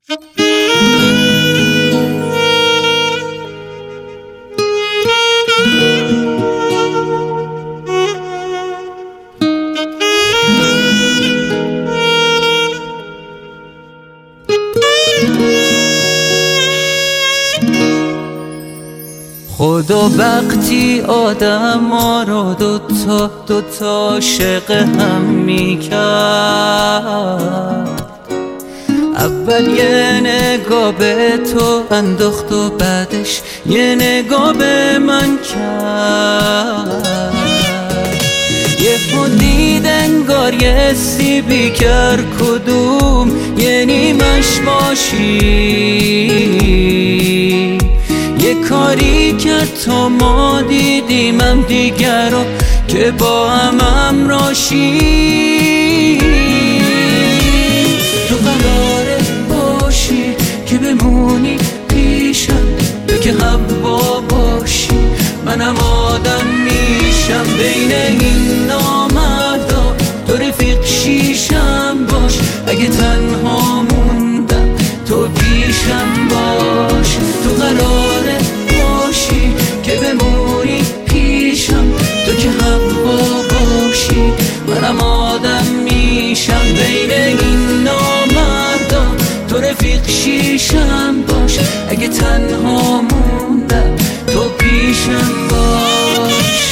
خدا وقتی آدم ما رو دوتا عاشق هم میکرد، اول یه نگاه به تو انداخت و بعدش یه نگاه به من کرد. یه دید انگار یه سیبی کرد کدوم یه نیمش باشی. یه کاری کرد تا ما دیدیمم دیگر رو که با هم راشی. تو قراره باشی که بمونی پیشم، تو که هوا باشی منم آدم میشم. بین این نامردا تو رفیق شیشم باش، اگه تنها موندم تو پیشم باش. تو قراره باشی که بمونی پیشم، تو که هوا باشی منم آدم میشم. بین این نامردا تو رفیق شیشم باش، اگه تنها موندم تو پیشم باش.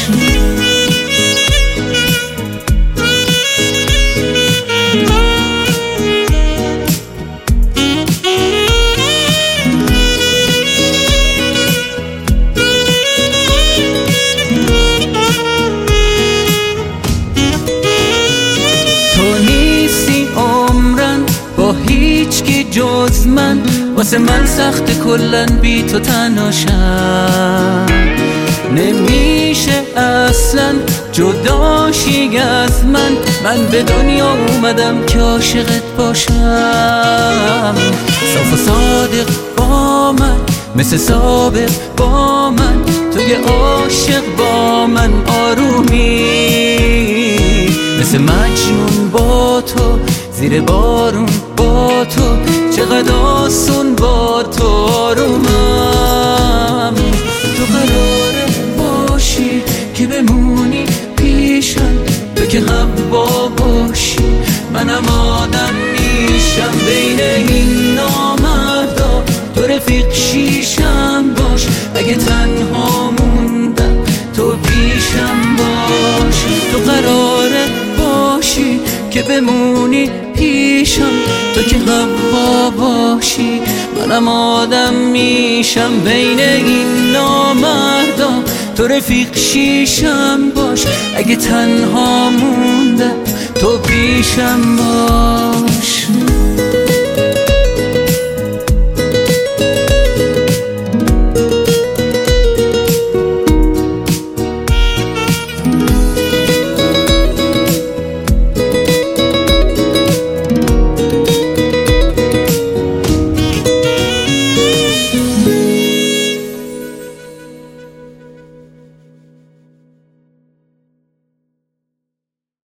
هیچکی جز من، واسه من سخت کلن بی تو تنهاشم. نمیشه اصلا جداشی از من به دنیا اومدم که عاشقت باشم. صاف و صادق با من، مثل سابق با من، تو یه عاشق با من آرومی. مثل مجنون با تو زیر بارون با تو، چقدر آسون با تو آرومم. تو قراره باشی که بمونی پیشم، تو که هوا باشی منم آدم میشم. بین این نامردا تو رفیق شیشم باش، اگه تنها موندم تو پیشم باش. تو قراره باشی که بمونی پیشم، تو که هوا باشی منم آدم میشم. بین این نامردا تو رفیق شیشم باش، اگه تنها موندم تو پیشم باش.